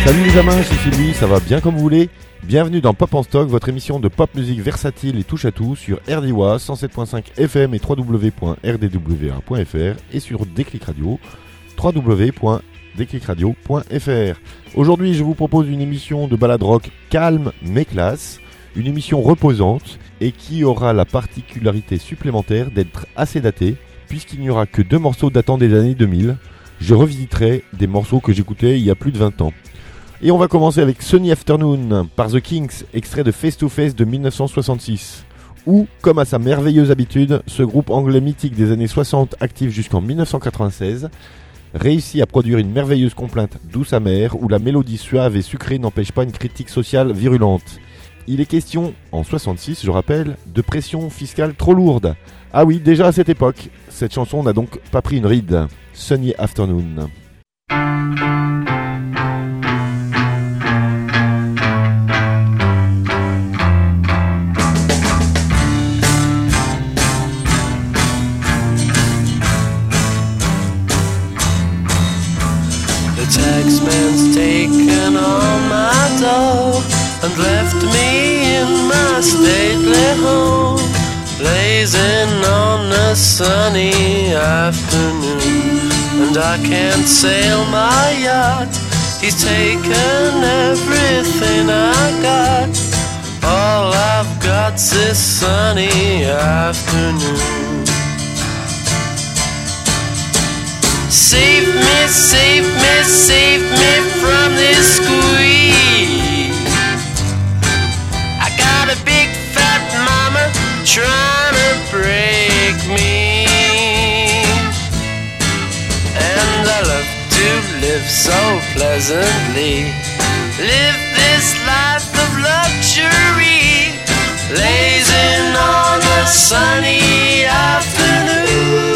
Salut les amins, c'est Sylvie, ça va bien comme vous voulez. Bienvenue dans Pop en Stock, votre émission de pop musique versatile et touche à tout sur RDWA 107.5 FM et www.rdwa.fr et sur Déclic Radio, www.déclicradio.fr. Aujourd'hui, je vous propose une émission de balade rock calme mais classe, une émission reposante et qui aura la particularité supplémentaire d'être assez datée, puisqu'il n'y aura que 2 morceaux datant des années 2000. Je revisiterai des morceaux que j'écoutais il y a plus de 20 ans. Et on va commencer avec Sunny Afternoon par The Kinks, extrait de Face to Face de 1966. Où, comme à sa merveilleuse habitude, ce groupe anglais mythique des années 60, actif jusqu'en 1996, réussit à produire une merveilleuse complainte douce amère où la mélodie suave et sucrée n'empêche pas une critique sociale virulente. Il est question, en 66 je rappelle, de pression fiscale trop lourde. Ah oui, déjà à cette époque, cette chanson n'a donc pas pris une ride. Sunny Afternoon. Taxman's taken all my dough and left me in my stately home, blazing on a sunny afternoon. And I can't sail my yacht, he's taken everything I got. All I've got's this sunny afternoon. Save me, save me, save me from this squeeze. I got a big fat mama trying to break me, and I love to live so pleasantly, live this life of luxury, blazing on a sunny afternoon.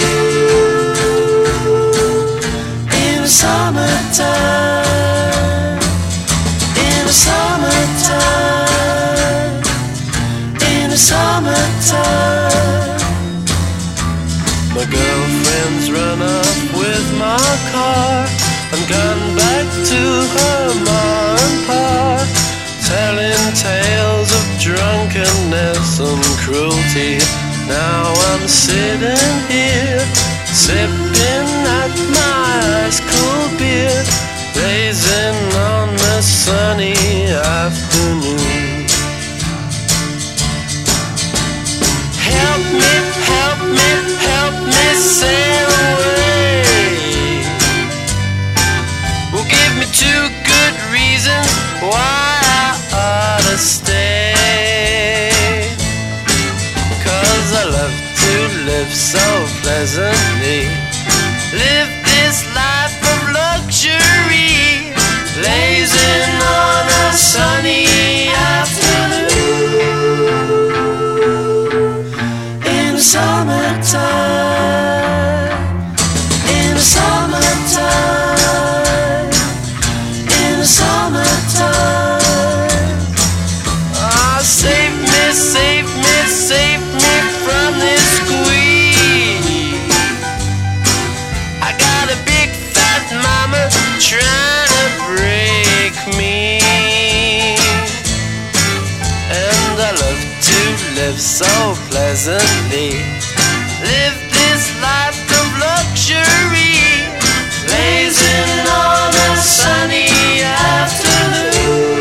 Summertime, in the summertime, in the summertime. My girlfriend's run off with my car and gone back to her ma and pa, telling tales of drunkenness and cruelty. Now I'm sitting here, sipping at my ice cold beer, blazing on the sunny afternoon. Help me, help me, help me sail away. Well, give me 2 good reasons why I ought to stay. 'Cause I love to live so pleasantly, live this life of luxury, blazing on a sunny afternoon. In the summertime, in the summertime, in the summertime. Ah, save me, save me, save me from this squeeze. I got a big fat mama trying to break me, and I love to live so pleasantly, live this life of luxury, blazing on a sunny afternoon.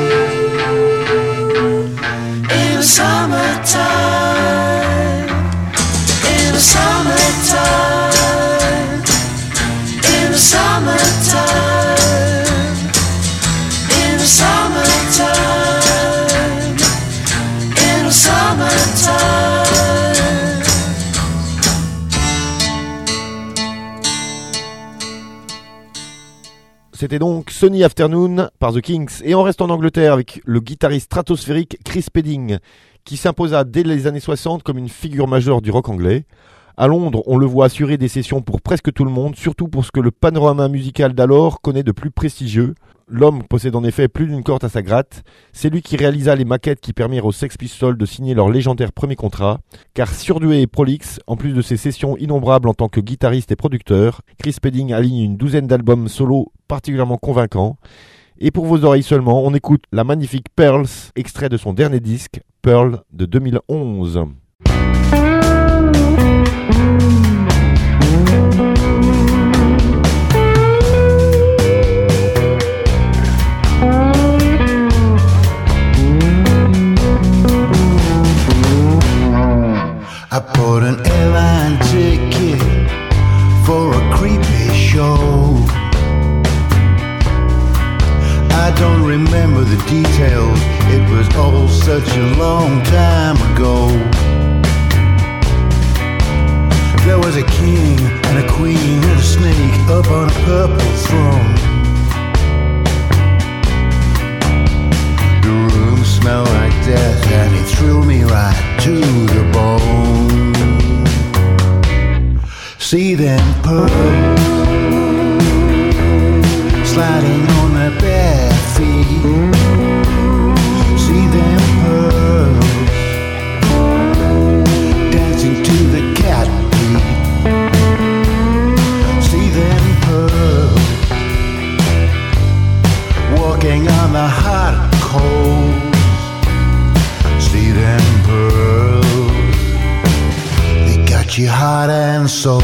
In the summertime, in the summertime, in the summertime, in the summertime, in the summertime. C'était donc Sunny Afternoon par The Kinks. Et on reste en Angleterre avec le guitariste stratosphérique Chris Spedding, qui s'imposa dès les années 60 comme une figure majeure du rock anglais. À Londres, on le voit assurer des sessions pour presque tout le monde, surtout pour ce que le panorama musical d'alors connaît de plus prestigieux. L'homme possède en effet plus d'une corde à sa gratte. C'est lui qui réalisa les maquettes qui permirent aux Sex Pistols de signer leur légendaire premier contrat. Car surdoué et prolixe, en plus de ses sessions innombrables en tant que guitariste et producteur, Chris Spedding aligne une douzaine d'albums solo particulièrement convaincants. Et pour vos oreilles seulement, on écoute la magnifique Pearls, extrait de son dernier disque, Pearl de 2011. I bought an airline ticket for a creepy show. I don't remember the details, it was all such a long time ago. There was a king and a queen and a snake up on a purple throne. The room smelled like death and it thrilled me right to the bone. See them pearls sliding on their bare feet. See them pearls dancing to the cat beat. See them pearls walking on the hot coals. See them pearls, they got you heart and soul.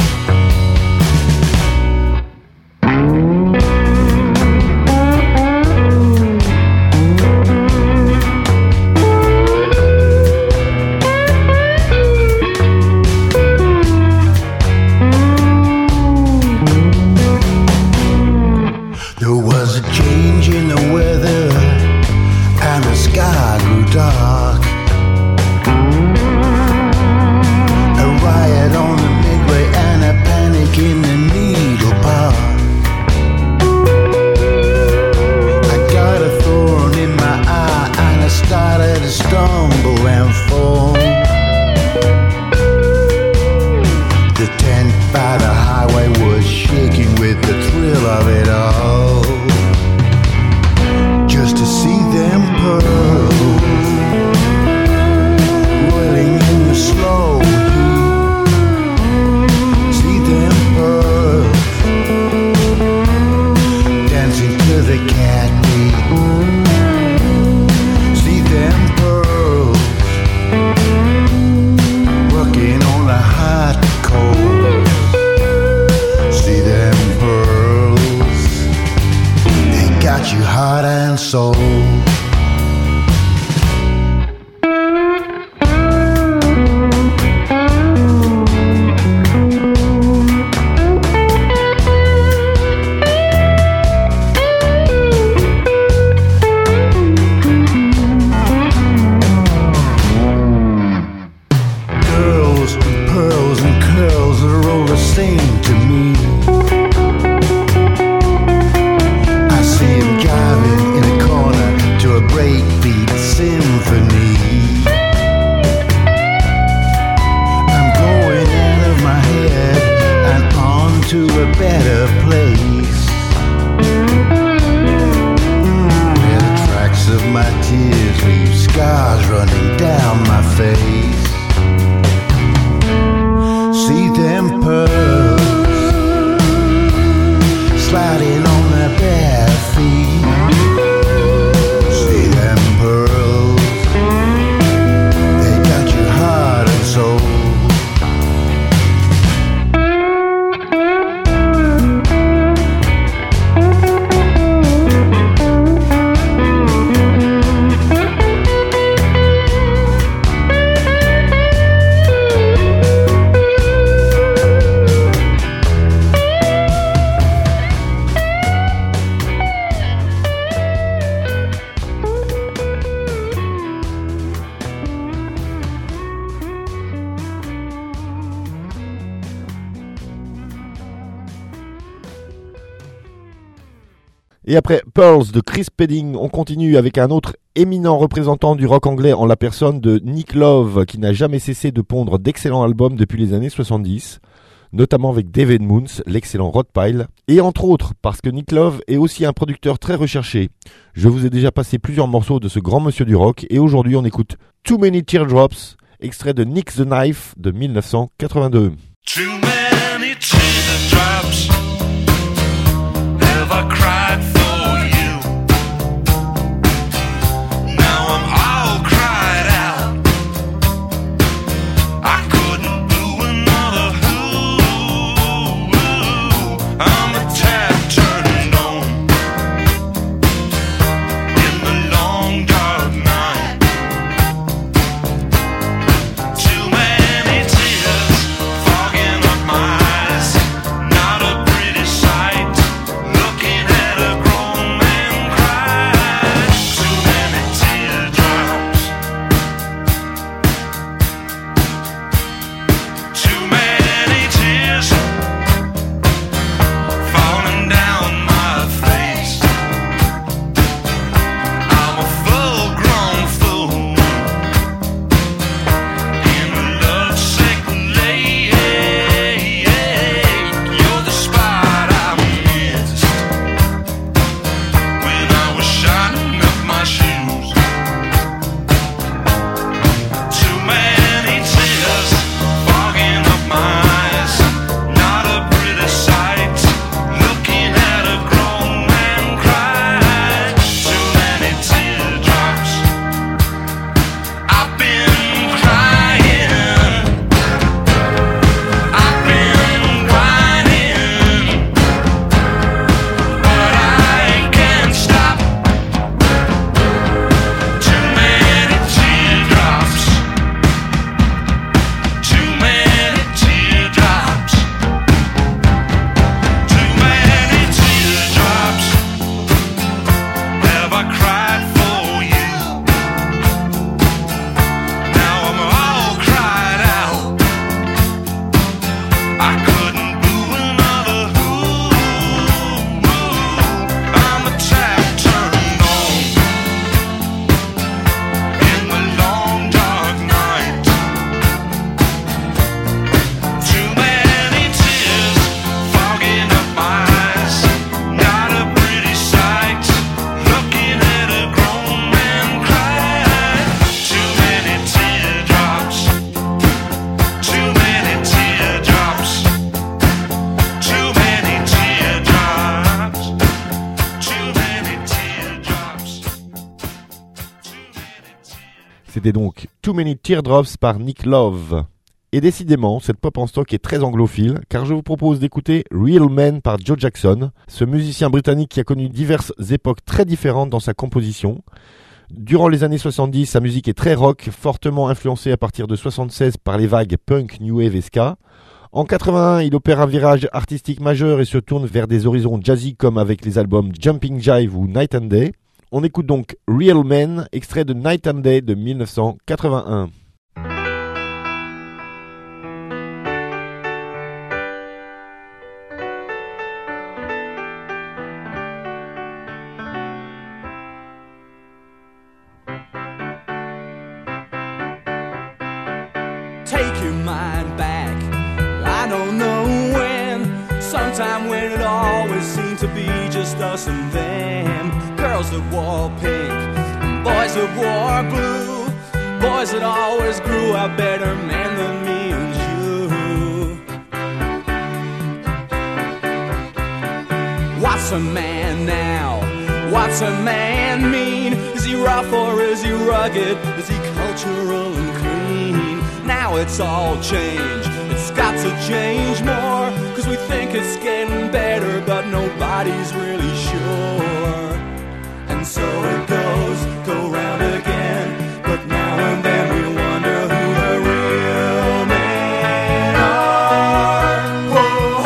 Et après Pearls de Chris Spedding, on continue avec un autre éminent représentant du rock anglais en la personne de Nick Love, qui n'a jamais cessé de pondre d'excellents albums depuis les années 70, notamment avec David Moons, l'excellent Rod Pile, et entre autres parce que Nick Love est aussi un producteur très recherché. Je vous ai déjà passé plusieurs morceaux de ce grand monsieur du rock, et aujourd'hui on écoute Too Many Teardrops, extrait de Nick the Knife de 1982. Too many teardrops have I cried for you. C'était donc Too Many Teardrops par Nick Love. Et décidément, cette pop en stock est très anglophile, car je vous propose d'écouter Real Men par Joe Jackson, ce musicien britannique qui a connu diverses époques très différentes dans sa composition. Durant les années 70, sa musique est très rock, fortement influencée à partir de 76 par les vagues punk, new wave et ska. En 81, il opère un virage artistique majeur et se tourne vers des horizons jazzy comme avec les albums Jumping Jive ou Night and Day. On écoute donc Real Men, extrait de Night and Day de 1981. Take your mind back, I don't know when. Sometime when it always seemed to be just us and them. Girls that wore pink, boys that wore blue. Boys that always grew up better men than me and you. What's a man now? What's a man mean? Is he rough or is he rugged? Is he cultural and clean? Now it's all changed, it's got to change more. Cause we think it's getting better, but nobody's really sure. And so it goes, go round again. But now and then we wonder who the real men are. Whoa,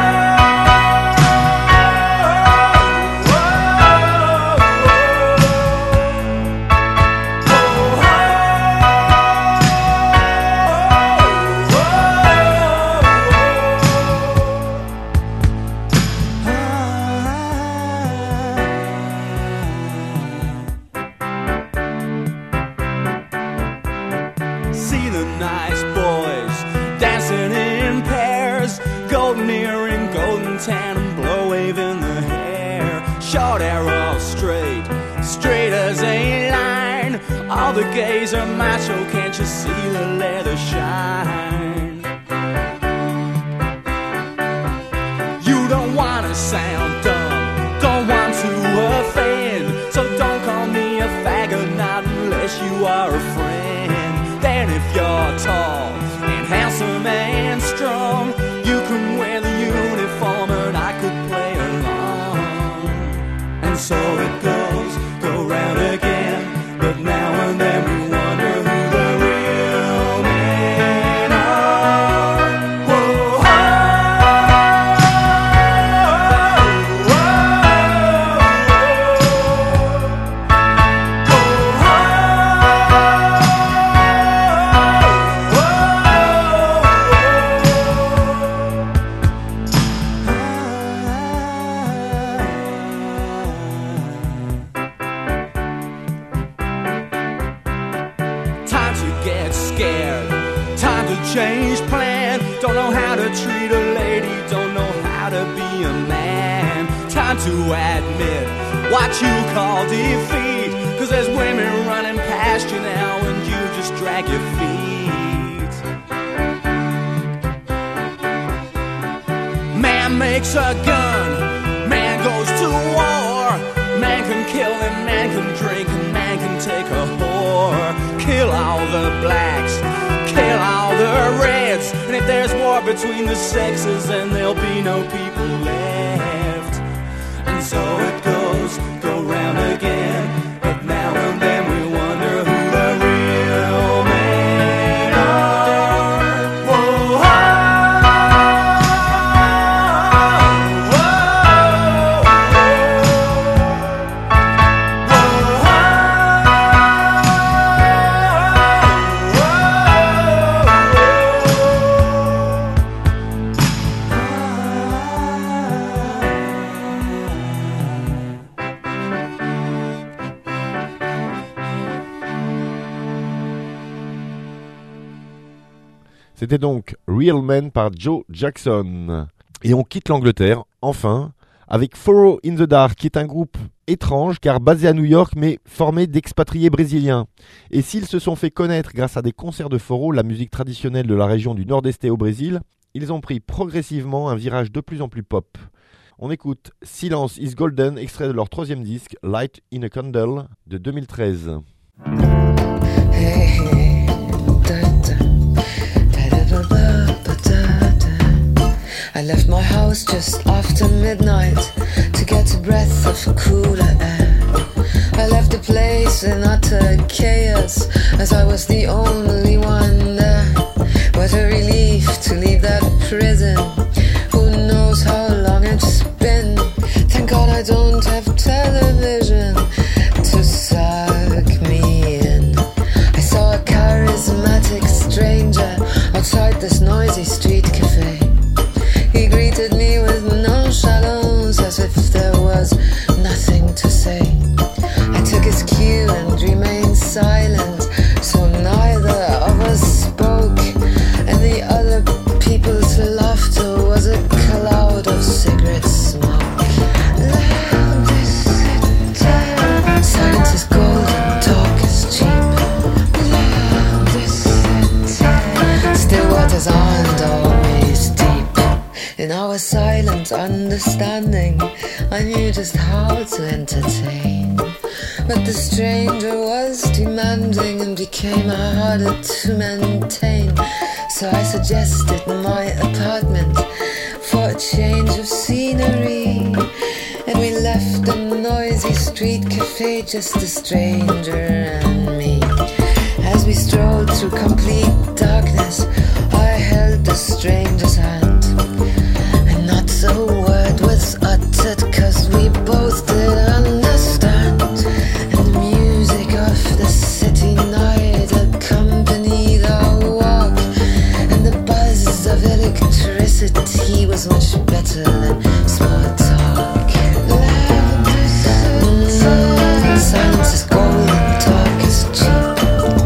see the nice boys dancing in pairs, golden earring, golden tan, and blow wave in the hair. Short hair all straight, straight as a line. All the gays are macho, can't you see the leather shine? You don't wanna sound dumb, don't want to offend, so don't call me a faggot, not unless you are a friend. Then if you're tall and handsome and strong, you can wear the uniform and I could play along. And so it goes, go round again. But now and then we wonder who the real men are. Whoa, time to get scared, time to change plan. Don't know how to treat a lady, don't know how to be a man. Time to admit what you call defeat, cause there's women running past you now and you just drag your feet. Man makes a gun, man goes to war. Man can kill and man can drink and man can take a whore. Kill all the blacks, kill all the reds, and if there's war between the sexes then there'll be no people left. And so it goes, go round again. But now and then we wonder who the real men are. Whoa, C'était donc Real Men par Joe Jackson. Et on quitte l'Angleterre, enfin, avec Furrow in the Dark, qui est un groupe étrange car basé à New York mais formé d'expatriés brésiliens. Et s'ils se sont fait connaître grâce à des concerts de Furrow, la musique traditionnelle de la région du Nordeste au Brésil, ils ont pris progressivement un virage de plus en plus pop. On écoute Silence is Golden, extrait de leur troisième disque, Light in a Candle, de 2013. Hey. just after midnight to get a breath of cooler air. I left the place in utter chaos as I was the only one there. What a relief to leave that prison. Who knows how long it's been. Thank God I don't have television to suck me in. I saw a charismatic stranger outside this noisy street cafe. He greeted me with nonchalance as if there was nothing to say. I took his cue and remained silent, so neither of us spoke, and the other people's laughter was a cloud of cigarette smoke. Silence is golden, talk is cheap. Still waters aren't always deep. In our silent understanding, I knew just how to entertain. But the stranger was demanding and became harder to maintain. So I suggested my apartment for a change of scenery. And we left the noisy street cafe, just a stranger and me. As we strolled through complete darkness, I held the stranger's hand, and not a word was uttered, 'cause we both did understand. And the music of the city night accompanied our walk, and the buzz of electricity was much better than small talk. Silence is golden, talk is cheap.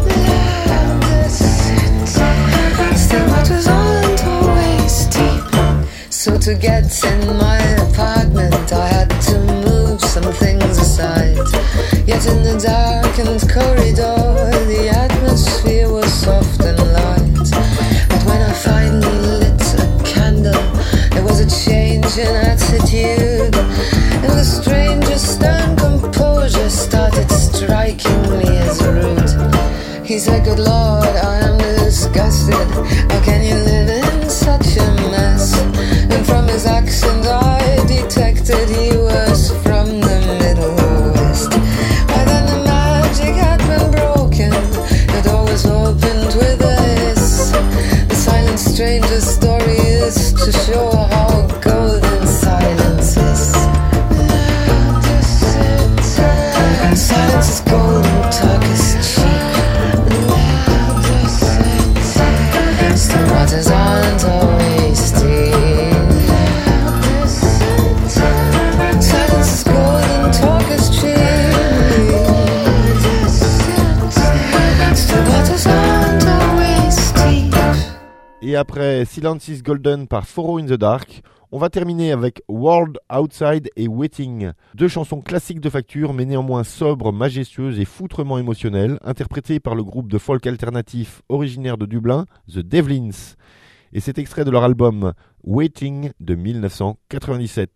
Still waters aren't always deep. So to get in my apartment I had to move some things aside. Yet in the darkened corridor the atmosphere was soft and light. But when I finally lit a candle there was a change in attitude, and the stranger's stern composure started striking me as rude. He said, "Good Lord, I am disgusted. How can you live in such a mess?" And from his accent I detected he was from the Middle West. By then the magic had been broken, the door was opened with a hiss. The silent stranger's story is to show how golden silence is. Silence is golden, talk is cheap. Still waters aren't always deep. Silence is golden, talk is cheap. Still waters aren't always deep. Et après Silence is Golden par Furrow in the Dark, on va terminer avec World Outside et Waiting, deux chansons classiques de facture mais néanmoins sobres, majestueuses et foutrement émotionnelles, interprétées par le groupe de folk alternatif originaire de Dublin, The Devlins. Et c'est extrait de leur album Waiting de 1997.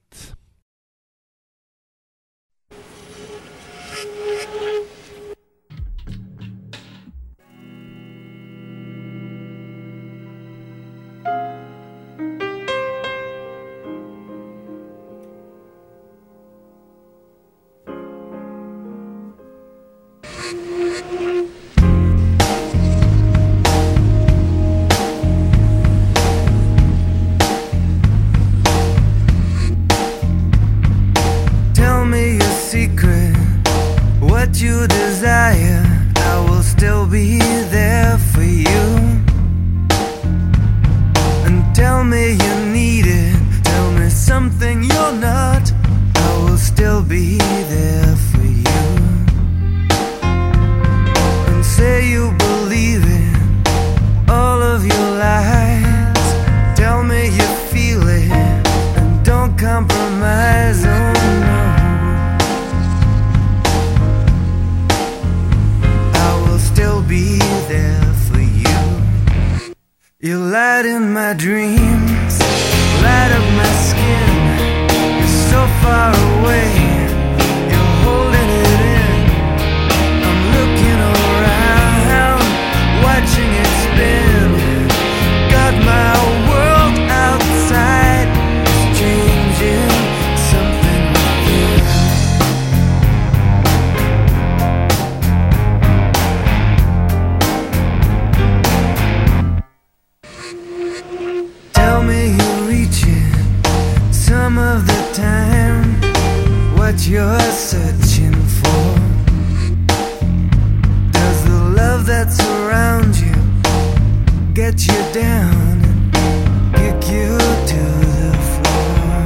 that surround you, get you down and kick you to the floor.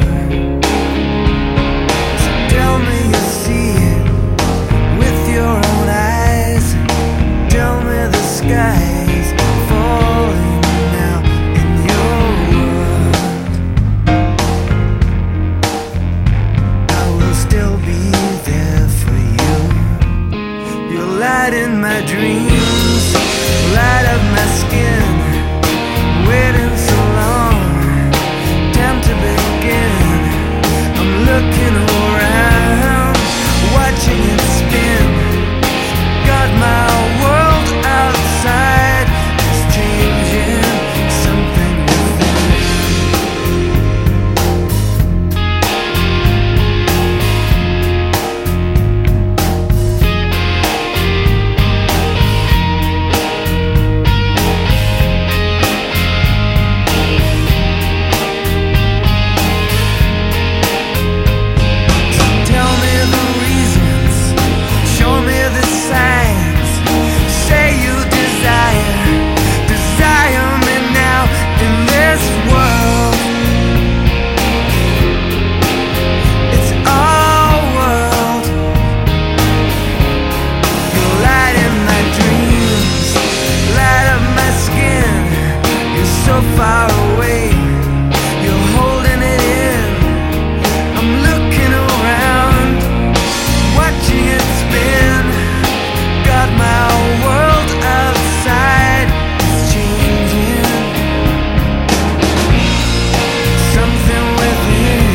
So tell me you see it with your own eyes. Tell me the sky is falling now in your world. I will still be there for you. You're light in my dreams, light of my skin. Waiting so long, time to begin. I'm looking around, watching it spin. Got my world outside, it's changing something within. Tell me the reasons, show me the signs. Say you desire me now in this world. It's our world. You're light in my dreams, light up my skin. You're so far away, you're holding it in. I'm looking around, watching it spin. Got my world outside, it's changing something within.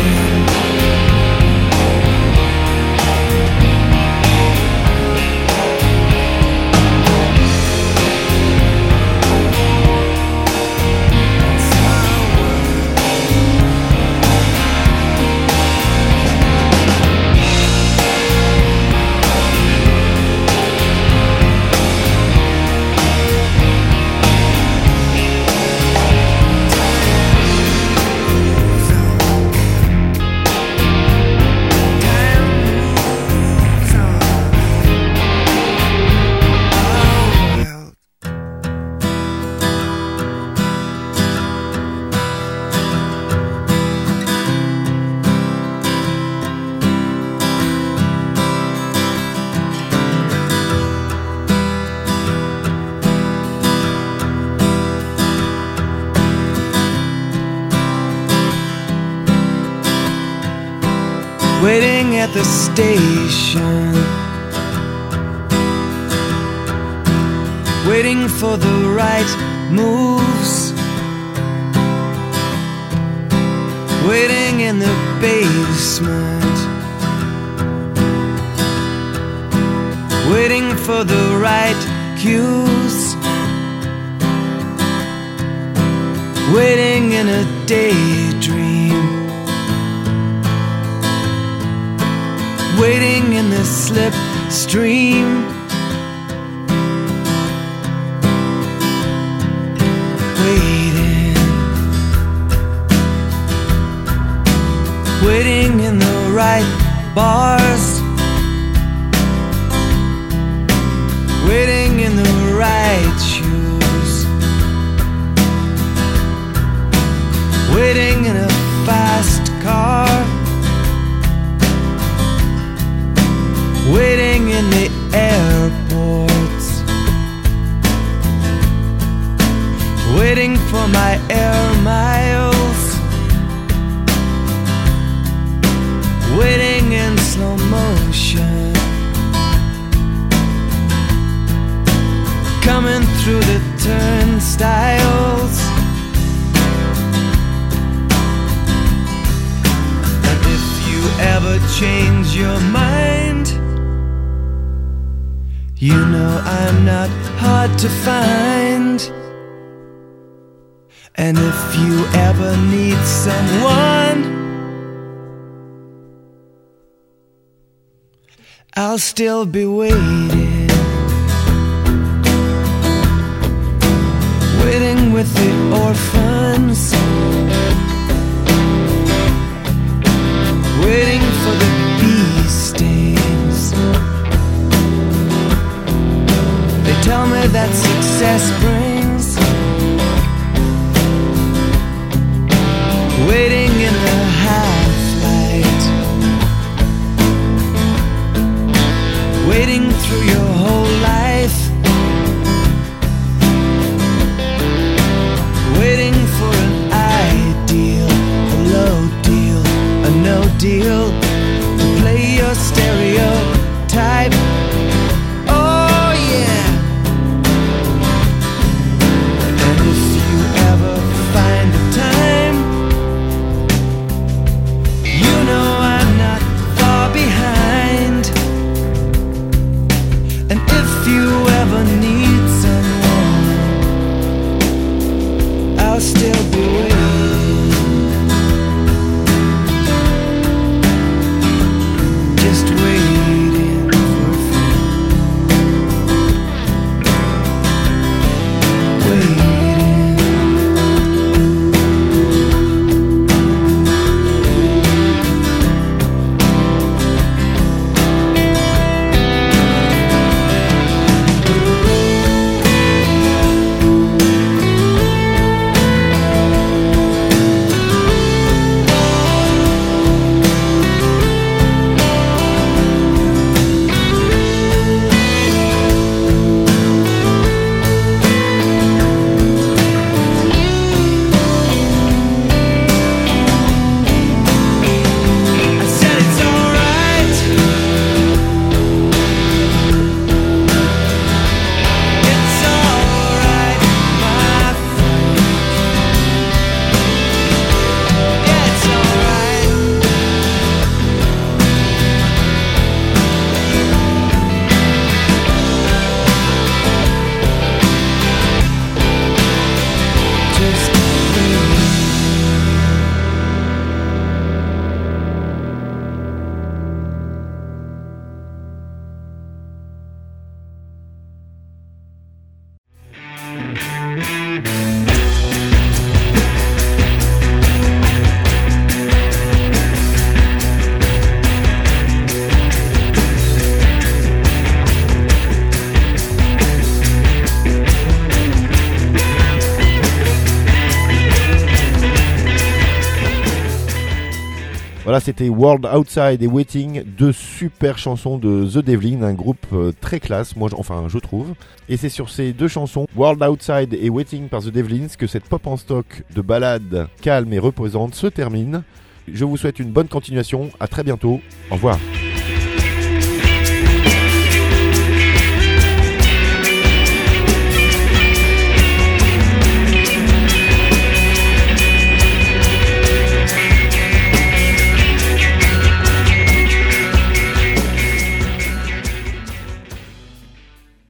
Waiting at the station, waiting for the right moves, waiting in the basement, waiting for the right cues, waiting in a daydream, waiting in the slipstream, waiting in the right bars, waiting in the right shoes, waiting in a fast car, waiting in the airports, waiting for my air miles, waiting in slow motion, coming through the turnstiles. And if you ever change your mind, you know I'm not hard to find. And if you ever need someone, I'll still be waiting, waiting with the orphans, waiting for the bee stings. They tell me that success brings, waiting in the half-light, waiting through your whole life, waiting for an ideal, a low deal, a no deal, to play your stereotype. Oh yeah. And if you ever find the time, you know I'm not far behind. And if you ever need someone, I'll still be waiting, just waiting for a friend, waiting. I said it's alright. It's alright, my friend. Yeah, it's alright. Just wait. Voilà, c'était World Outside et Waiting, deux super chansons de The Devlin, un groupe très classe, je trouve. Et c'est sur ces deux chansons, World Outside et Waiting par The Devlins, que cette pop en stock de ballade calme et reposante se termine. Je vous souhaite une bonne continuation, à très bientôt, au revoir.